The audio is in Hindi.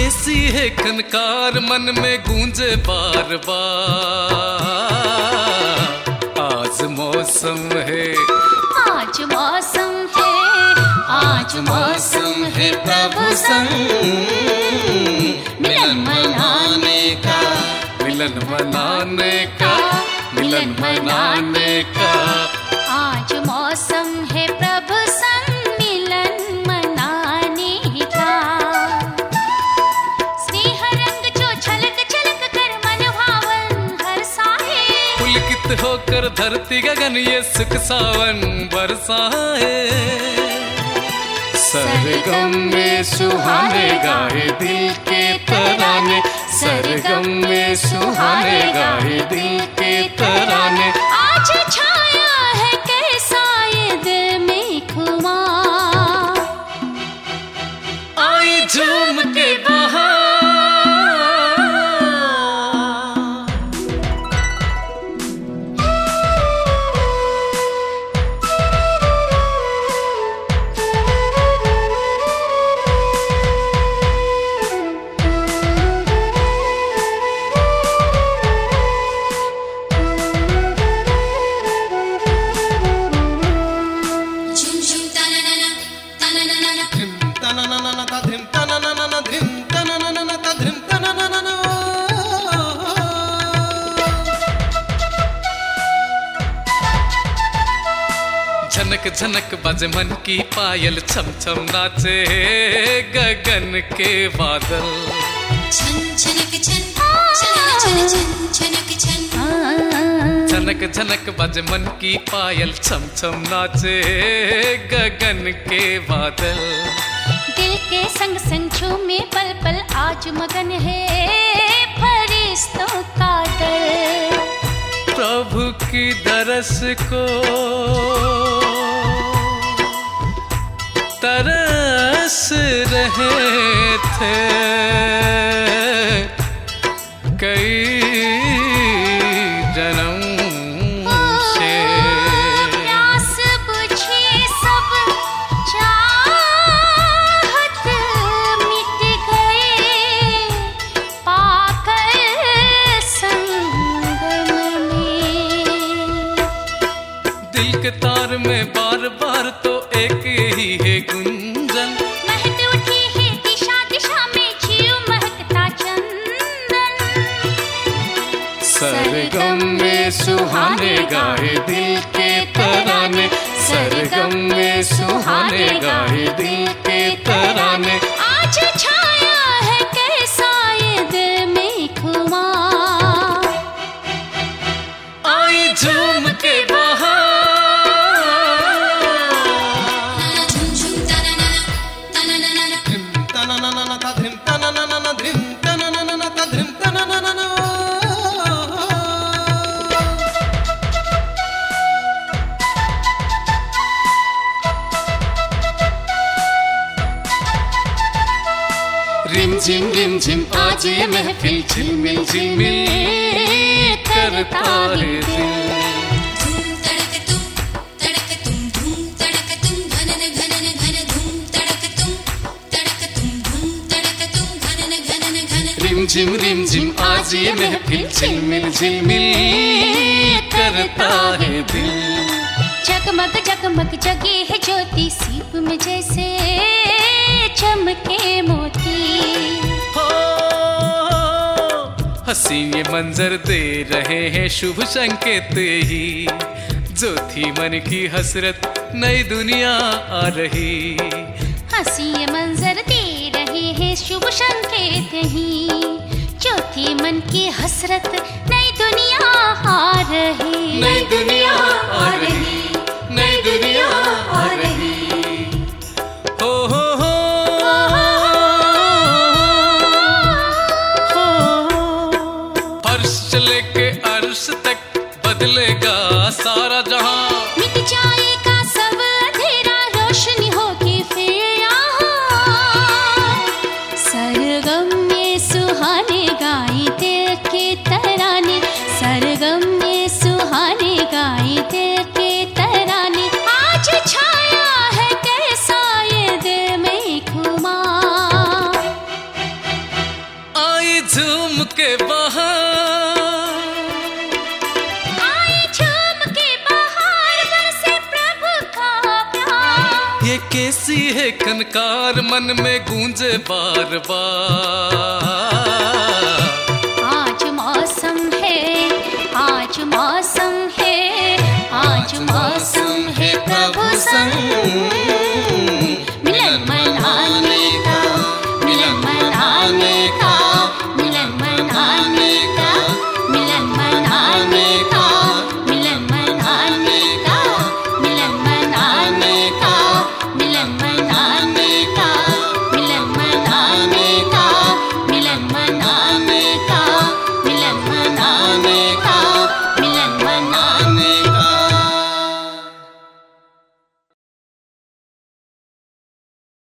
ऐसी है खनकार मन में गूंजे बार बार। आज मौसम है, आज मौसम है, आज मौसम है प्रभु संग मिलन मनाने का, मिलन मनाने का, मिलन मनाने का। आज मौसम है प्रभु संग मिलन मनाने का। स्नेह रंग जो छलक छलक कर मन भावन हर्षाए, पुलकित होकर धरती गगन ये सुख सावन बरसाए। सरगम में सुहाने गाए दिल के तराने, सरगम में सुहाने गाए दिल के तराने। आज छाया है कैसा ये दिल में खुमार, आई झूम के बहार। झनक झनक बजे मन की पायल, छम छम नाचे गगन के बादल। झनक झनक बजे मन की पायल, छम छम नाचे गगन के बादल। दिल के संग संग झूमे पल पल आज मगन है फरिश्तों का दल। प्रभु की दरस को तरस रहे थे कई जन्म से। प्यास बुझी सब चाहत मिट गए पाकर संगम में। दिल के तार में बार बार तो एक ही है गुंजन, महक उठी है दिशा दिशा में जीव महकता चंदन। सरगम में सुहाने गाए दिल के तराने, सरगम में सुहाने गाए दिल के तराने। आज छाया है कैसा ये दिल में खुमार, आई झूम के बहार। रिम झिम आज ये महफिल झिलमिल झिलमिल करता है दिल। धूम तड़क तुम धूम तड़क तुम घनन घनन घन धूम तड़क तुम धूम तड़क तुम घनन घनन घन। रिम झिम आज ये महफिल झिलमिल झिलमिल करता है दिल। जगमग जगमग जगी है ज्योति सीप में जैसे चमके मोती। हंसी ये मंजर दे रहे हैं शुभ संकेत ही, जो थी मन की हसरत नई दुनिया आ रही। हंसी ये मंजर दे रहे हैं शुभ संकेत ही, जो थी मन की हसरत नई दुनिया आ रही। नई दुनिया आ रही, नई दुनिया आ रही। हो फर्श से लेके अर्श तक बदलेगा सारा जहां। मिट जाएगा सब अंधेरा रोशनी होगी फिर यहाँ। सरगम में सुहाने गाए दिल के तराने, सरगम में सुहाने गाए दिल के तराने। आज छाया है कैसा ये दिल में खुमार, झूम के बहार, आए झूम के बहार, बरसे प्रभु का प्यार। ये कैसी है खनकार मन में गूंजे बार बार। आज मौसम है, आज मौसम है, आज मौसम है प्रभु संग